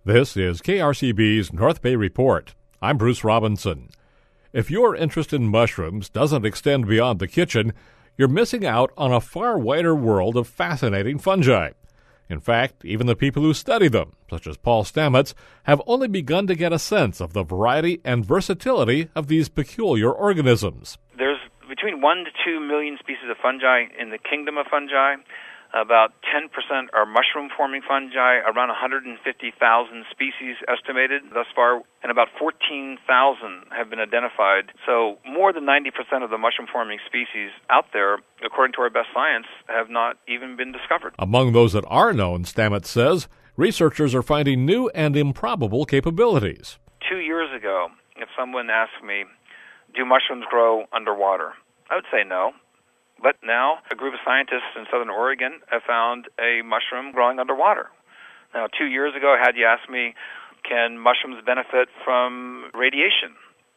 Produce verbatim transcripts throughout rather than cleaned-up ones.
This is K R C B's North Bay Report. I'm Bruce Robinson. If your interest in mushrooms doesn't extend beyond the kitchen, you're missing out on a far wider world of fascinating fungi. In fact, even the people who study them, such as Paul Stamets, have only begun to get a sense of the variety and versatility of these peculiar organisms. There's between one to two million species of fungi in the kingdom of fungi. About ten percent are mushroom-forming fungi, around one hundred fifty thousand species estimated thus far, and about fourteen thousand have been identified. So more than ninety percent of the mushroom-forming species out there, according to our best science, have not even been discovered. Among those that are known, Stamets says, researchers are finding new and improbable capabilities. Two years ago, if someone asked me, do mushrooms grow underwater? I would say no. But now, a group of scientists in southern Oregon have found a mushroom growing underwater. Now, two years ago, had you asked me, can mushrooms benefit from radiation?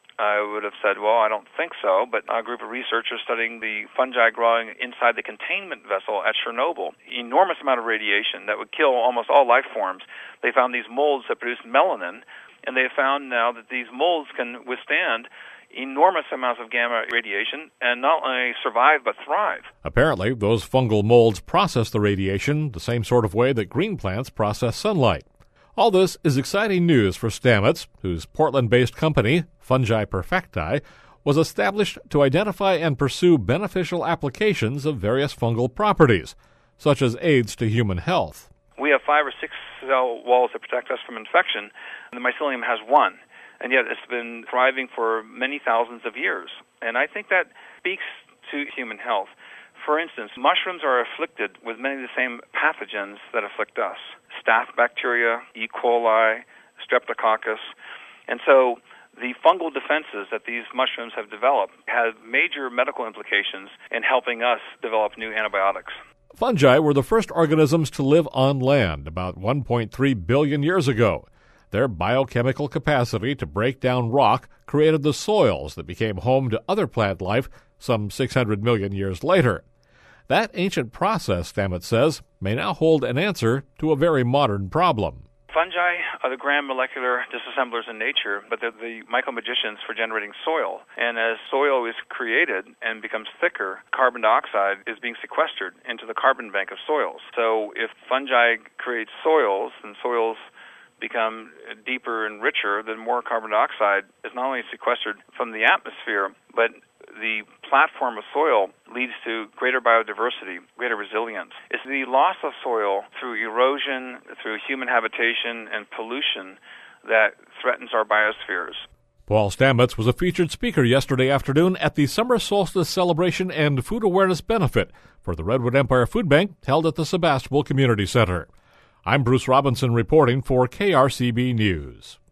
I would have said, well, I don't think so, but a group of researchers studying the fungi growing inside the containment vessel at Chernobyl, enormous amount of radiation that would kill almost all life forms. They found these molds that produced melanin, and they found now that these molds can withstand enormous amounts of gamma radiation and not only survive but thrive. Apparently, those fungal molds process the radiation the same sort of way that green plants process sunlight. All this is exciting news for Stamets, whose Portland-based company, Fungi Perfecti, was established to identify and pursue beneficial applications of various fungal properties, such as aids to human health. We have five or six cell walls that protect us from infection, and the mycelium has one. And yet it's been thriving for many thousands of years. And I think that speaks to human health. For instance, mushrooms are afflicted with many of the same pathogens that afflict us. Staph bacteria, E. coli, streptococcus. And so the fungal defenses that these mushrooms have developed have major medical implications in helping us develop new antibiotics. Fungi were the first organisms to live on land about one point three billion years ago. Their biochemical capacity to break down rock created the soils that became home to other plant life some six hundred million years later. That ancient process, Stamets says, may now hold an answer to a very modern problem. Fungi are the grand molecular disassemblers in nature, but they're the micro-magicians for generating soil. And as soil is created and becomes thicker, carbon dioxide is being sequestered into the carbon bank of soils. So if fungi create soils, and soils become deeper and richer, then more carbon dioxide is not only sequestered from the atmosphere, but the platform of soil leads to greater biodiversity, greater resilience. It's the loss of soil through erosion, through human habitation, and pollution that threatens our biospheres. Paul Stamets was a featured speaker yesterday afternoon at the Summer Solstice Celebration and Food Awareness Benefit for the Redwood Empire Food Bank held at the Sebastopol Community Center. I'm Bruce Robinson reporting for K R C B News.